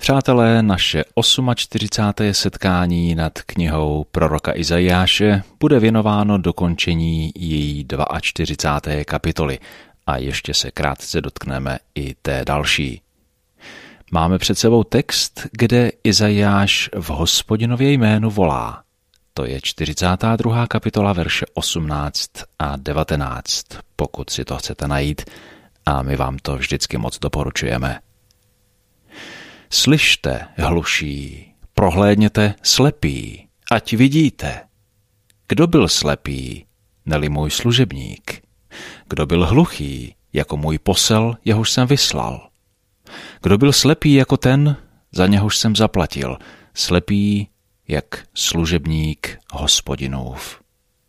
Přátelé, naše 48. setkání nad knihou proroka Izajáše bude věnováno dokončení její 42. kapitoly a ještě se krátce dotkneme i té další. Máme před sebou text, kde Izajáš v Hospodinově jménu volá. To je 42. kapitola, verše 18 a 19, pokud si to chcete najít, a my vám to vždycky moc doporučujeme. Slyšte, hluší, prohlédněte, slepí, ať vidíte. Kdo byl slepý, neli můj služebník? Kdo byl hluchý, jako můj posel, jehož jsem vyslal? Kdo byl slepý jako ten, za něhož jsem zaplatil, slepý jak služebník Hospodinův?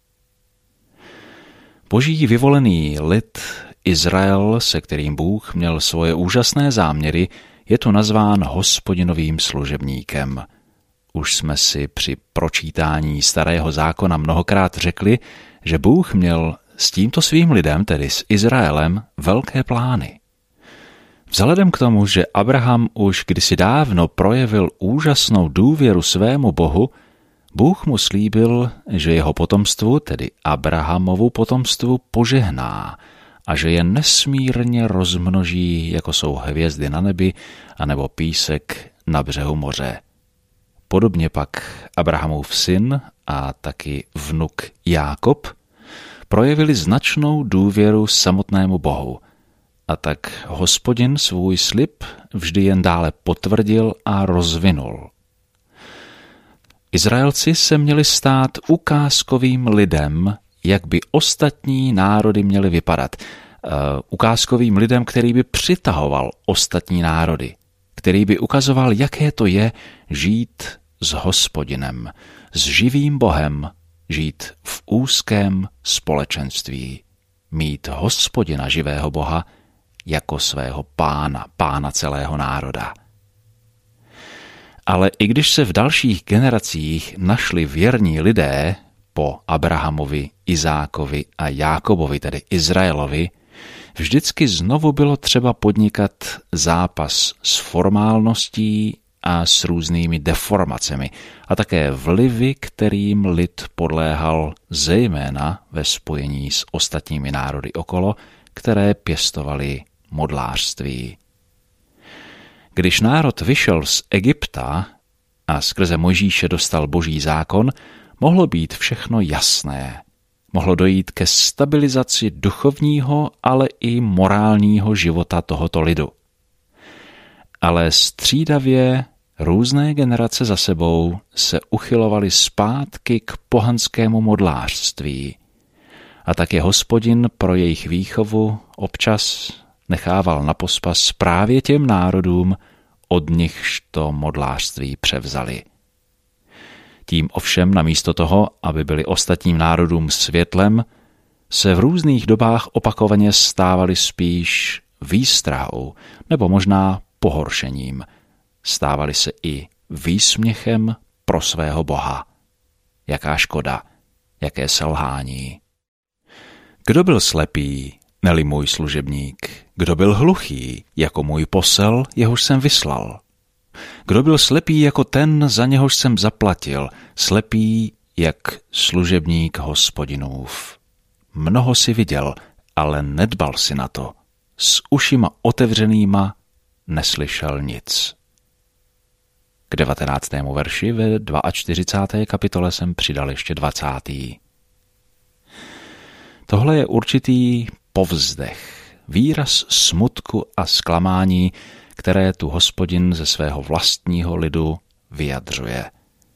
Boží vyvolený lid Izrael, se kterým Bůh měl svoje úžasné záměry, je tu nazván Hospodinovým služebníkem. Už jsme si při pročítání Starého zákona mnohokrát řekli, že Bůh měl s tímto svým lidem, tedy s Izraelem, velké plány. Vzhledem k tomu, že Abraham už kdysi dávno projevil úžasnou důvěru svému Bohu, Bůh mu slíbil, že jeho potomstvu, tedy Abrahamovu potomstvu, požehná a že je nesmírně rozmnoží, jako jsou hvězdy na nebi anebo písek na břehu moře. Podobně pak Abrahamův syn a taky vnuk Jákob projevili značnou důvěru samotnému Bohu, a tak Hospodin svůj slib vždy jen dále potvrdil a rozvinul. Izraelci se měli stát ukázkovým lidem, jak by ostatní národy měly vypadat. Ukázkovým lidem, který by přitahoval ostatní národy, který by ukazoval, jaké to je žít s Hospodinem, s živým Bohem, žít v úzkém společenství, mít Hospodina živého Boha jako svého pána celého národa. Ale i když se v dalších generacích našli věrní lidé po Abrahamovi, Izákovi a Jákobovi, tedy Izraelovi, vždycky znovu bylo třeba podnikat zápas s formálností a s různými deformacemi a také vlivy, kterým lid podléhal zejména ve spojení s ostatními národy okolo, které pěstovali modlářství. Když národ vyšel z Egypta a skrze Mojžíše dostal Boží zákon, mohlo být všechno jasné. Mohlo dojít ke stabilizaci duchovního, ale i morálního života tohoto lidu. Ale střídavě různé generace za sebou se uchylovaly zpátky k pohanskému modlářství. A tak je Hospodin pro jejich výchovu občas nechával na pospas právě těm národům, od nichž to modlářství převzali. Tím ovšem namísto toho, aby byli ostatním národům světlem, se v různých dobách opakovaně stávali spíš výstrahou nebo možná pohoršením. Stávali se i výsměchem pro svého Boha. Jaká škoda, jaké selhání. Kdo byl slepý, neli můj služebník? Kdo byl hluchý, jako můj posel, jehož jsem vyslal? Kdo byl slepý jako ten, za něhož jsem zaplatil, slepý jak služebník Hospodinův? Mnoho si viděl, ale nedbal si na to. S ušima otevřenýma neslyšel nic. K 19. verši ve 42. kapitole jsem přidal ještě 20. Tohle je určitý povzdech, výraz smutku a zklamání, které tu Hospodin ze svého vlastního lidu vyjadřuje.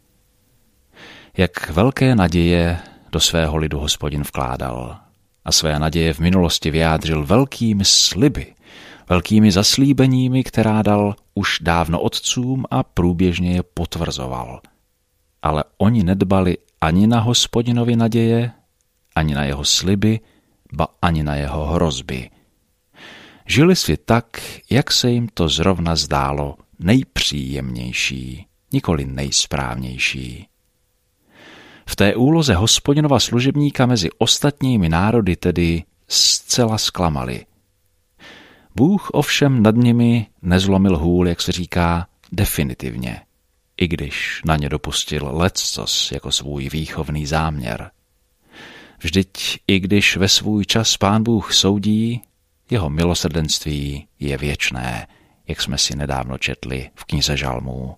Jak velké naděje do svého lidu Hospodin vkládal a své naděje v minulosti vyjádřil velkými sliby, velkými zaslíbeními, která dal už dávno otcům a průběžně je potvrzoval. Ale oni nedbali ani na Hospodinovi naděje, ani na jeho sliby, ba ani na jeho hrozby. Žili si tak, jak se jim to zrovna zdálo nejpříjemnější, nikoli nejsprávnější. V té úloze Hospodinova služebníka mezi ostatními národy tedy zcela zklamali. Bůh ovšem nad nimi nezlomil hůl, jak se říká, definitivně, i když na ně dopustil leccos jako svůj výchovný záměr. Vždyť i když ve svůj čas Pán Bůh soudí, jeho milosrdenství je věčné, jak jsme si nedávno četli v knize Žalmů.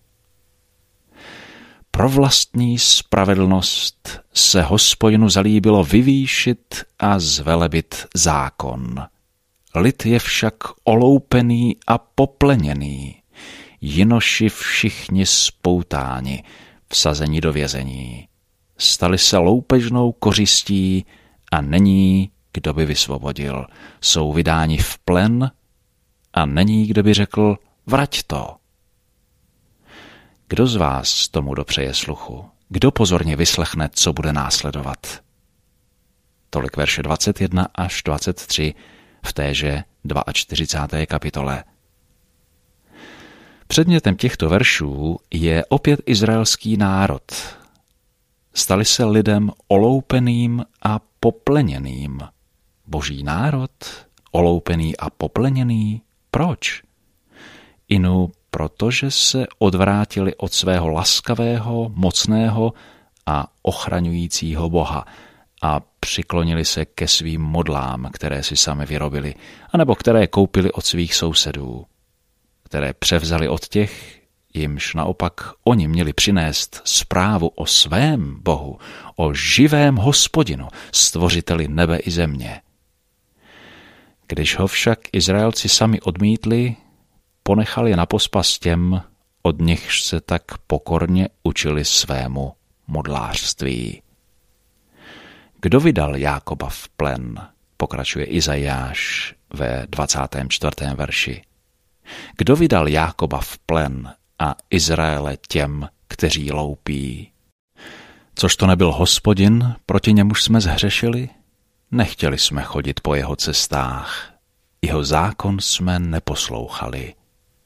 Pro vlastní spravedlnost se Hospodinu zalíbilo vyvýšit a zvelebit zákon. Lid je však oloupený a popleněný, jinoši všichni spoutáni, vsazeni do vězení. Stali se loupežnou kořistí a není, kdo by vysvobodil. Jsou vydáni v plen a není, kdo by řekl, vrať to. Kdo z vás tomu dopřeje sluchu? Kdo pozorně vyslechne, co bude následovat? Tolik verše 21 až 23 v téže 42. kapitole. Předmětem těchto veršů je opět izraelský národ. Stali se lidem oloupeným a popleněným. Boží národ, oloupený a popleněný, proč? Inu, protože se odvrátili od svého laskavého, mocného a ochraňujícího Boha a přiklonili se ke svým modlám, které si sami vyrobili, anebo které koupili od svých sousedů, které převzali od těch, jimž naopak oni měli přinést zprávu o svém Bohu, o živém Hospodinu, stvořiteli nebe i země. Když ho však Izraelci sami odmítli, ponechal je na pospas těm, od nichž se tak pokorně učili svému modlářství. Kdo vydal Jákoba v plen, pokračuje Izajáš ve 24. verši. Kdo vydal Jákoba v plen a Izraele těm, kteří loupí? Což to nebyl Hospodin, proti němuž jsme zhřešili? Nechtěli jsme chodit po jeho cestách, jeho zákon jsme neposlouchali.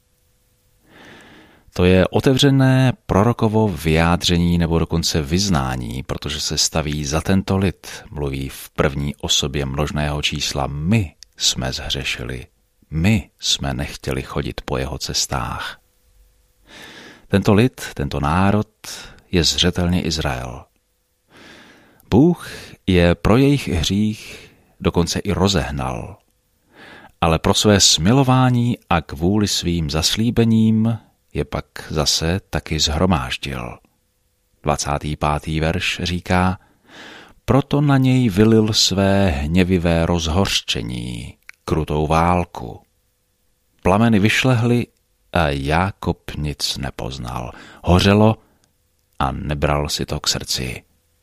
To je otevřené prorokovo vyjádření nebo dokonce vyznání, protože se staví za tento lid, mluví v první osobě množného čísla. My jsme zhřešili, my jsme nechtěli chodit po jeho cestách. Tento lid, tento národ je zřetelně Izrael. Bůh je pro jejich hřích dokonce i rozehnal, ale pro své smilování a kvůli svým zaslíbením je pak zase taky zhromáždil. 25. verš říká, proto na něj vylil své hněvivé rozhořčení, krutou válku. Plameny vyšlehly a Jákob nic nepoznal. Hořelo a nebral si to k srdci.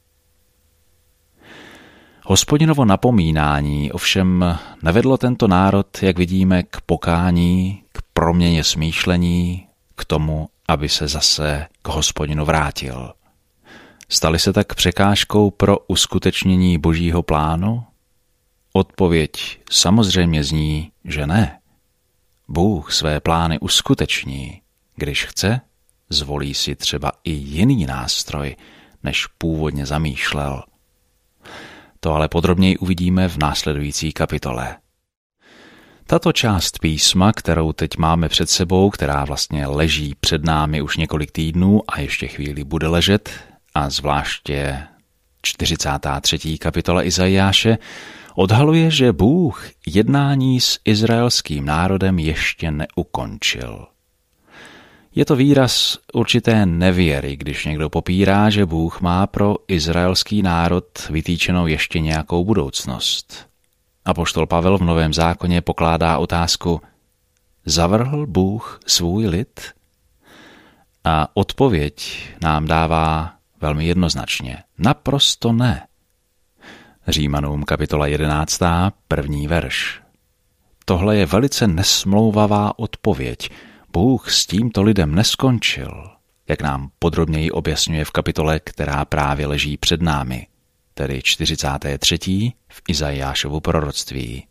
Hospodinovo napomínání ovšem nevedlo tento národ, jak vidíme, k pokání, k proměně smýšlení, k tomu, aby se zase k Hospodinu vrátil. Stali se tak překážkou pro uskutečnění Božího plánu? Odpověď samozřejmě zní, že ne. Bůh své plány uskuteční. Když chce, zvolí si třeba i jiný nástroj, než původně zamýšlel. To ale podrobněji uvidíme v následující kapitole. Tato část písma, kterou teď máme před sebou, která vlastně leží před námi už několik týdnů a ještě chvíli bude ležet, a zvláště 43. kapitola Izajáše, odhaluje, že Bůh jednání s izraelským národem ještě neukončil. Je to výraz určité nevěry, když někdo popírá, že Bůh má pro izraelský národ vytýčenou ještě nějakou budoucnost. Apoštol Pavel v Novém zákoně pokládá otázku: zavrhl Bůh svůj lid? A odpověď nám dává velmi jednoznačně: naprosto ne. Římanům kapitola 11. 1. verš. Tohle je velice nesmlouvavá odpověď. Bůh s tímto lidem neskončil, jak nám podrobněji objasňuje v kapitole, která právě leží před námi, tedy 43. v Izajášovu proroctví.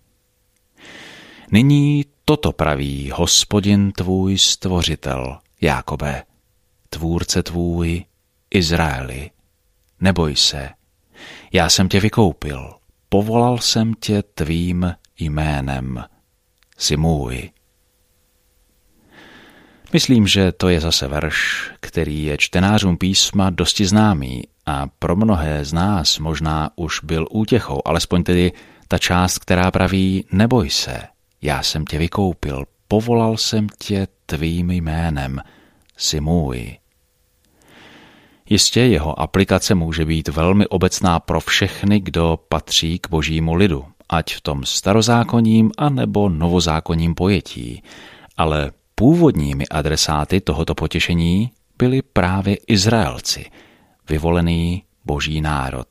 Nyní toto praví Hospodin tvůj stvořitel, Jákobe, tvůrce tvůj, Izraeli. Neboj se, já jsem tě vykoupil, povolal jsem tě tvým jménem, jsi můj. Myslím, že to je zase verš, který je čtenářům písma dosti známý a pro mnohé z nás možná už byl útěchou, alespoň tedy ta část, která praví: neboj se, já jsem tě vykoupil, povolal jsem tě tvým jménem, jsi můj. Jistě jeho aplikace může být velmi obecná pro všechny, kdo patří k božímu lidu, ať v tom starozákonním a nebo novozákonním pojetí, ale původními adresáty tohoto potěšení byli právě Izraelci, vyvolený boží národ.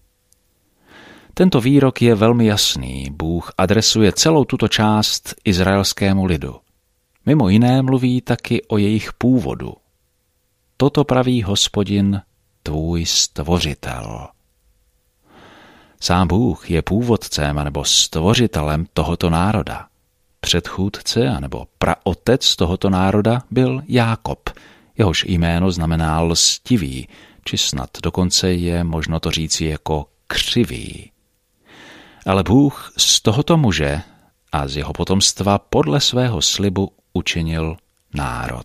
Tento výrok je velmi jasný. Bůh adresuje celou tuto část izraelskému lidu. Mimo jiné mluví taky o jejich původu. Toto praví Hospodin, tvůj stvořitel. Sám Bůh je původcem anebo stvořitelem tohoto národa. Předchůdce anebo praotec tohoto národa byl Jákob, jehož jméno znamená lstivý, či snad dokonce je možno to říci jako křivý. Ale Bůh z tohoto muže a z jeho potomstva podle svého slibu učinil národ.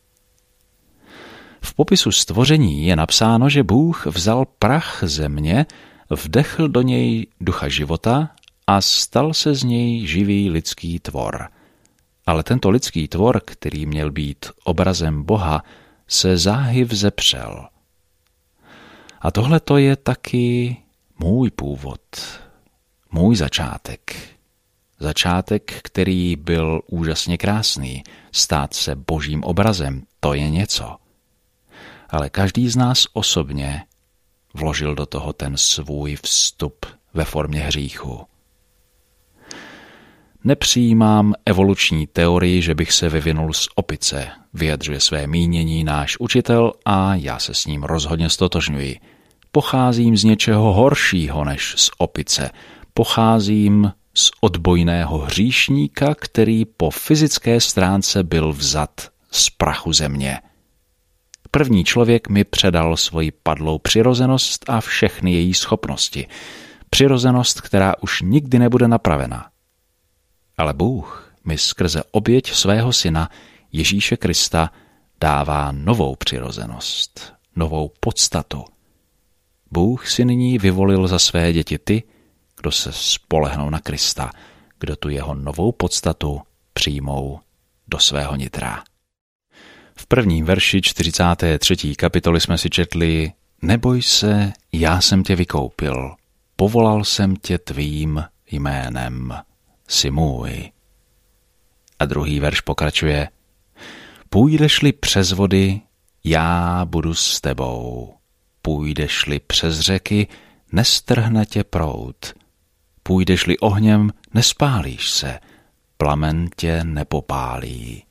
V popisu stvoření je napsáno, že Bůh vzal prach země, vdechl do něj ducha života a stal se z něj živý lidský tvor. Ale tento lidský tvor, který měl být obrazem Boha, se záhy vzepřel. A tohle to je taky můj původ, můj začátek. Začátek, který byl úžasně krásný. Stát se božím obrazem, to je něco. Ale každý z nás osobně vložil do toho ten svůj vstup ve formě hříchu. Nepřijímám evoluční teorii, že bych se vyvinul z opice, vyjadřuje své mínění náš učitel a já se s ním rozhodně ztotožňuji. Pocházím z něčeho horšího než z opice. Pocházím z odbojného hříšníka, který po fyzické stránce byl vzat z prachu země. První člověk mi předal svoji padlou přirozenost a všechny její schopnosti. Přirozenost, která už nikdy nebude napravena. Ale Bůh mi skrze oběť svého syna Ježíše Krista dává novou přirozenost, novou podstatu. Bůh si nyní vyvolil za své děti ty, kdo se spolehnou na Krista, kdo tu jeho novou podstatu přijmou do svého nitra. V prvním verši 43. kapitoly jsme si četli: neboj se, já jsem tě vykoupil, povolal jsem tě tvým jménem, jsi můj. A druhý verš pokračuje: půjdeš-li přes vody, já budu s tebou. Půjdeš-li přes řeky, nestrhne tě proud. Půjdeš-li ohněm, nespálíš se, plamen tě nepopálí.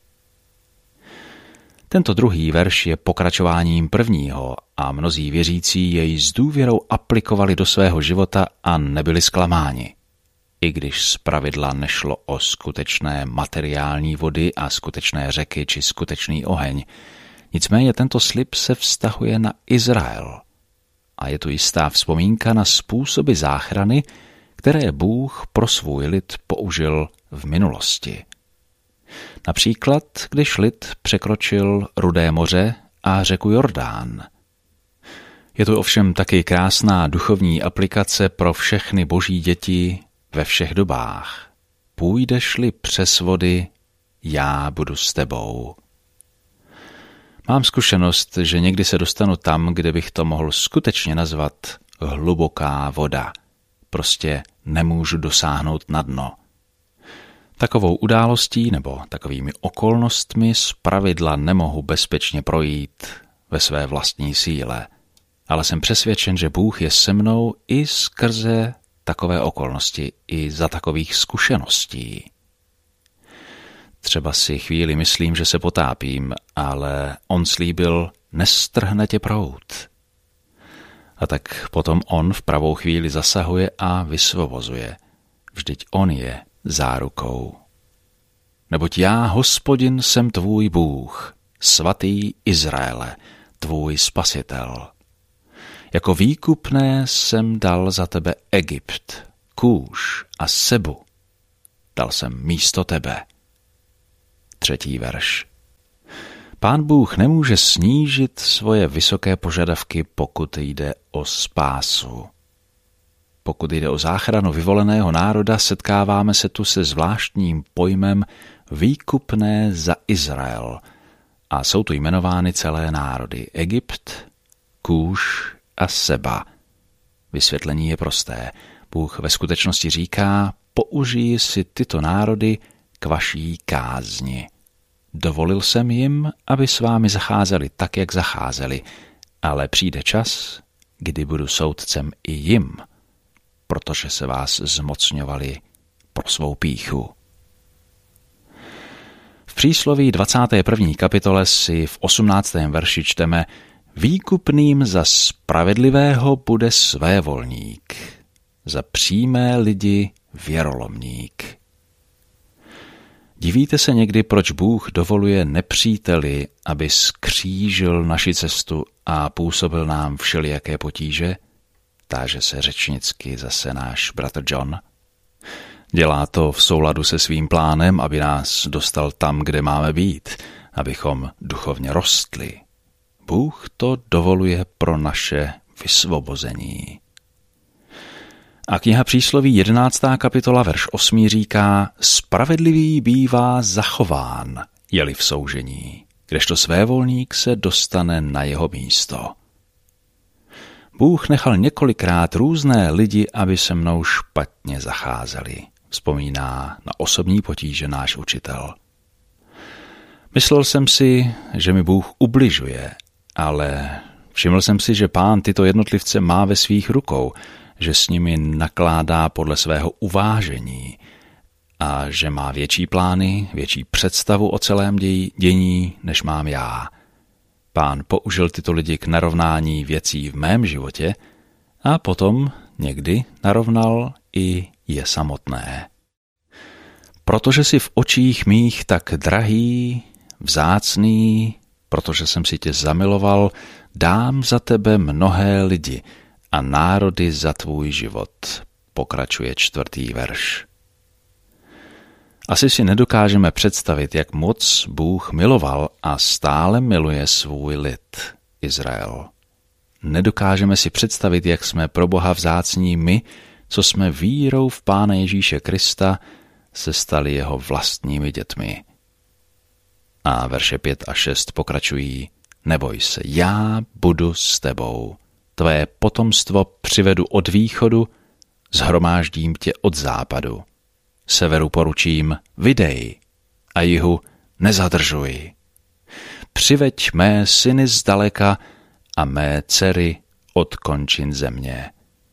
Tento druhý verš je pokračováním prvního a mnozí věřící jej s důvěrou aplikovali do svého života a nebyli zklamáni. I když zpravidla nešlo o skutečné materiální vody a skutečné řeky či skutečný oheň, nicméně tento slib se vztahuje na Izrael. A je tu jistá vzpomínka na způsoby záchrany, které Bůh pro svůj lid použil v minulosti. Například, když lid překročil Rudé moře a řeku Jordán. Je tu ovšem taky krásná duchovní aplikace pro všechny boží děti ve všech dobách. Půjdeš-li přes vody, já budu s tebou. Mám zkušenost, že někdy se dostanu tam, kde bych to mohl skutečně nazvat hluboká voda. Prostě nemůžu dosáhnout na dno. Takovou událostí nebo takovými okolnostmi zpravidla nemohu bezpečně projít ve své vlastní síle, ale jsem přesvědčen, že Bůh je se mnou i skrze takové okolnosti, i za takových zkušeností. Třeba si chvíli myslím, že se potápím, ale on slíbil, nestrhne tě proud. A tak potom on v pravou chvíli zasahuje a vysvobozuje. Vždyť on je zárukou. Neboť já, Hospodin, jsem tvůj Bůh, svatý Izraele, tvůj spasitel. Jako výkupné jsem dal za tebe Egypt, Kůš a Sebu. Dal jsem místo tebe. 3. verš. Pán Bůh nemůže snížit svoje vysoké požadavky, pokud jde o spásu. Pokud jde o záchranu vyvoleného národa, setkáváme se tu se zvláštním pojmem výkupné za Izrael. A jsou tu jmenovány celé národy: Egypt, Kúš a Seba. Vysvětlení je prosté. Bůh ve skutečnosti říká: použij si tyto národy k vaší kázni. Dovolil jsem jim, aby s vámi zacházeli tak, jak zacházeli, ale přijde čas, kdy budu soudcem i jim, protože se vás zmocňovali pro svou pýchu. V přísloví 21. kapitole si v 18. verši čteme: výkupným za spravedlivého bude svévolník, za přímé lidi věrolomník. Divíte se někdy, proč Bůh dovoluje nepříteli, aby skřížil naši cestu a působil nám všelijaké potíže? Táže se řečnicky zase náš bratr John. Dělá to v souladu se svým plánem, aby nás dostal tam, kde máme být, abychom duchovně rostli. Bůh to dovoluje pro naše vysvobození. A kniha Přísloví 11. kapitola verš 8 říká: spravedlivý bývá zachován, je-li v soužení, kdežto svévolník se dostane na jeho místo. Bůh nechal několikrát různé lidi, aby se mnou špatně zacházeli, vzpomíná na osobní potíže náš učitel. Myslel jsem si, že mi Bůh ubližuje, ale všiml jsem si, že Pán tyto jednotlivce má ve svých rukou, že s nimi nakládá podle svého uvážení a že má větší plány, větší představu o celém dění, než mám já. Pán použil tyto lidi k narovnání věcí v mém životě a potom někdy narovnal i je samotné. Protože jsi v očích mých tak drahý, vzácný, protože jsem si tě zamiloval, dám za tebe mnohé lidi a národy za tvůj život, pokračuje 4. verš. Asi si nedokážeme představit, jak moc Bůh miloval a stále miluje svůj lid, Izrael. Nedokážeme si představit, jak jsme pro Boha vzácní my, co jsme vírou v Pána Ježíše Krista se stali jeho vlastními dětmi. A verše 5 a 6 pokračují: neboj se, já budu s tebou. Tvé potomstvo přivedu od východu, shromáždím tě od západu. Severu poručím, vydej, a jihu nezadržuj. Přiveď mé syny zdaleka a mé dcery od končin země.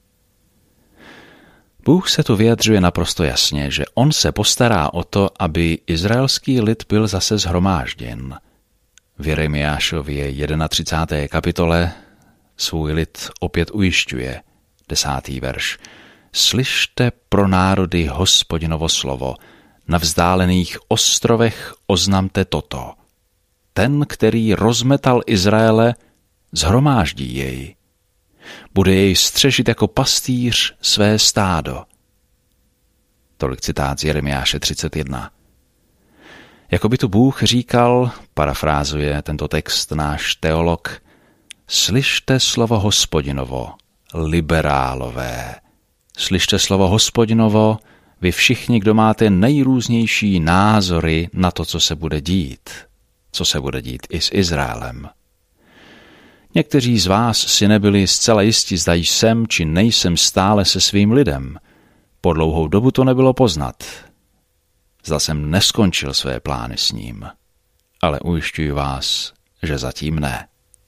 Bůh se tu vyjadřuje naprosto jasně, že on se postará o to, aby izraelský lid byl zase shromážděn. V Jeremiášově 31. kapitole svůj lid opět ujišťuje, 10. verš. Slyšte pro národy Hospodinovo slovo, na vzdálených ostrovech oznamte toto. Ten, který rozmetal Izraele, shromáždí jej. Bude jej střežit jako pastýř své stádo. Tolik citát z Jeremiáše 31. Jakoby tu Bůh říkal, parafrázuje tento text náš teolog: slyšte slovo Hospodinovo, liberálové. Slyšte slovo Hospodinovo, vy všichni, kdo máte nejrůznější názory na to, co se bude dít i s Izraelem. Někteří z vás si nebyli zcela jistí, zda jsem či nejsem stále se svým lidem. Po dlouhou dobu to nebylo poznat. Zda jsem neskončil své plány s ním. Ale ujišťuji vás, že zatím ne.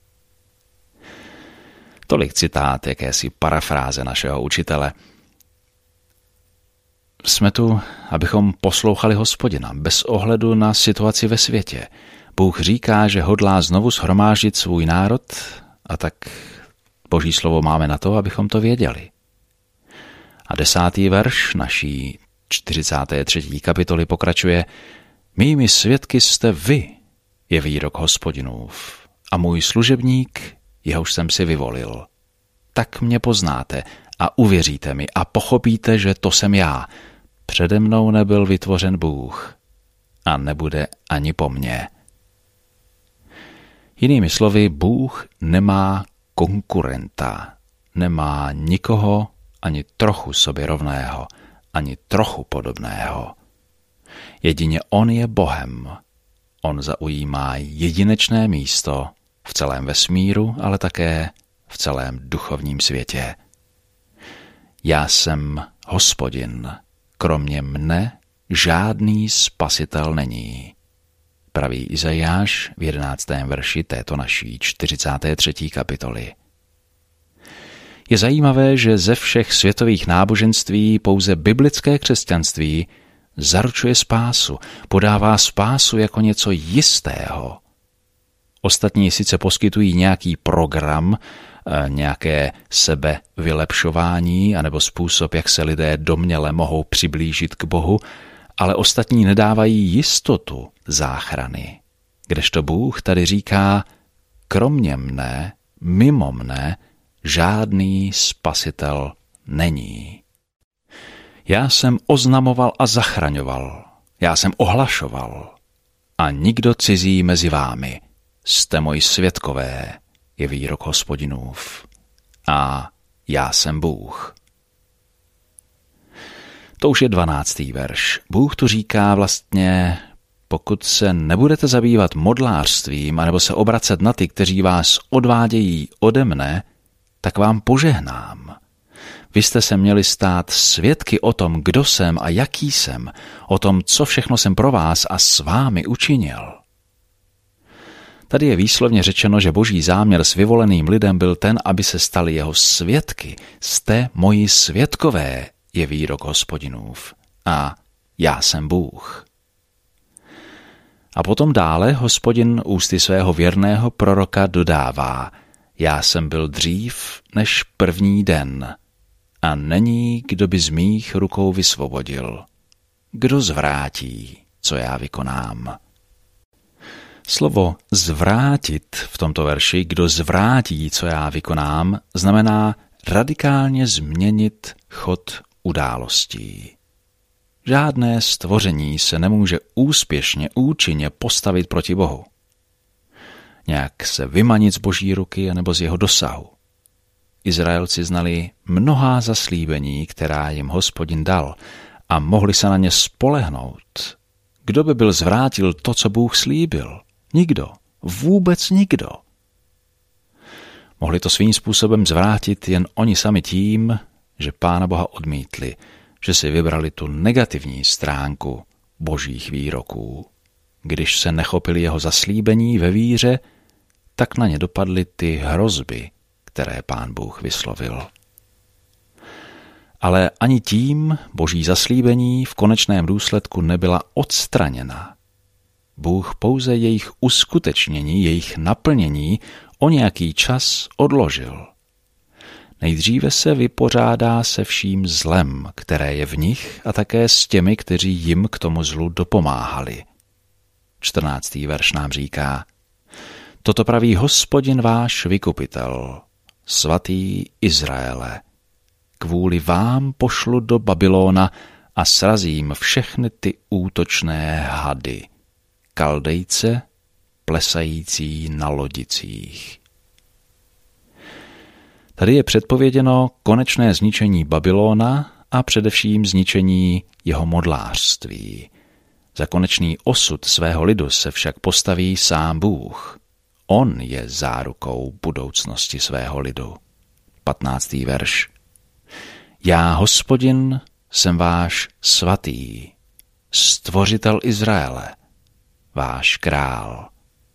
Tolik citát, jakési parafráze našeho učitele. Jsme tu, abychom poslouchali Hospodina, bez ohledu na situaci ve světě. Bůh říká, že hodlá znovu shromáždit svůj národ, a tak Boží slovo máme na to, abychom to věděli. A 10. verš naší 43. kapitoly pokračuje: mými svědky jste vy, je výrok Hospodinův, a můj služebník, jehož jsem si vyvolil. Tak mě poznáte a uvěříte mi a pochopíte, že to jsem já. Přede mnou nebyl vytvořen Bůh a nebude ani po mně. Jinými slovy, Bůh nemá konkurenta, nemá nikoho ani trochu sobě rovného, ani trochu podobného. Jedině on je Bohem. On zaujímá jedinečné místo v celém vesmíru, ale také v celém duchovním světě. Já jsem Hospodin, kromě mne žádný spasitel není, praví Izajáš v 11. verši této naší 43. kapitoly. Je zajímavé, že ze všech světových náboženství pouze biblické křesťanství zaručuje spásu, podává spásu jako něco jistého. Ostatní sice poskytují nějaký program, nějaké sebevylepšování anebo způsob, jak se lidé domněle mohou přiblížit k Bohu, ale ostatní nedávají jistotu záchrany. Kdežto Bůh tady říká, kromě mne, mimo mne, žádný spasitel není. Já jsem oznamoval a zachraňoval, já jsem ohlašoval a nikdo cizí mezi vámi. Jste moji svědkové, je výrok Hospodinův. A já jsem Bůh. To už je 12. verš. Bůh tu říká vlastně, pokud se nebudete zabývat modlářstvím anebo se obracet na ty, kteří vás odvádějí ode mne, tak vám požehnám. Vy jste se měli stát svědky o tom, kdo jsem a jaký jsem, o tom, co všechno jsem pro vás a s vámi učinil. Tady je výslovně řečeno, že boží záměr s vyvoleným lidem byl ten, aby se stali jeho svědky. Jste moji svědkové, je výrok Hospodinův. A já jsem Bůh. A potom dále Hospodin ústy svého věrného proroka dodává, já jsem byl dřív než první den a není, kdo by z mých rukou vysvobodil. Kdo zvrátí, co já vykonám? Slovo zvrátit v tomto verši, kdo zvrátí, co já vykonám, znamená radikálně změnit chod událostí. Žádné stvoření se nemůže úspěšně, účinně postavit proti Bohu. Nějak se vymanit z boží ruky anebo z jeho dosahu. Izraelci znali mnohá zaslíbení, která jim Hospodin dal a mohli se na ně spolehnout. Kdo by byl zvrátil to, co Bůh slíbil? Nikdo. Vůbec nikdo. Mohli to svým způsobem zvrátit jen oni sami tím, že Pána Boha odmítli, že si vybrali tu negativní stránku božích výroků. Když se nechopili jeho zaslíbení ve víře, tak na ně dopadly ty hrozby, které Pán Bůh vyslovil. Ale ani tím boží zaslíbení v konečném důsledku nebyla odstraněna. Bůh pouze jejich uskutečnění, jejich naplnění o nějaký čas odložil. Nejdříve se vypořádá se vším zlem, které je v nich a také s těmi, kteří jim k tomu zlu dopomáhali. 14. verš nám říká, toto praví Hospodin váš vykupitel, svatý Izraele. Kvůli vám pošlu do Babylona a srazím všechny ty útočné hady, Kaldejce, plesající na lodicích. Tady je předpověděno konečné zničení Babylona a především zničení jeho modlářství. Za konečný osud svého lidu se však postaví sám Bůh. On je zárukou budoucnosti svého lidu. 15. verš. Já, Hospodin, jsem váš svatý, stvořitel Izraele, váš král.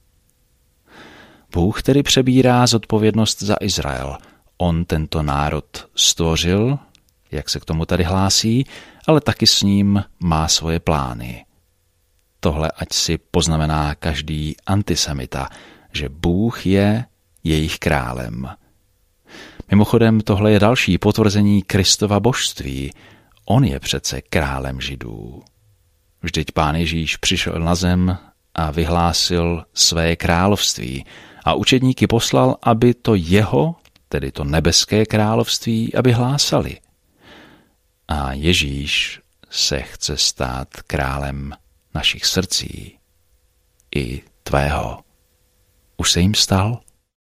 Bůh tedy přebírá zodpovědnost za Izrael. On tento národ stvořil, jak se k tomu tady hlásí, ale taky s ním má svoje plány. Tohle ať si poznamená každý antisemita, že Bůh je jejich králem. Mimochodem, tohle je další potvrzení Kristova božství. On je přece králem Židů. Vždyť Pán Ježíš přišel na zem a vyhlásil své království a učedníky poslal, aby to jeho, tedy to nebeské království, aby hlásali. A Ježíš se chce stát králem našich srdcí i tvého. už se jim stal?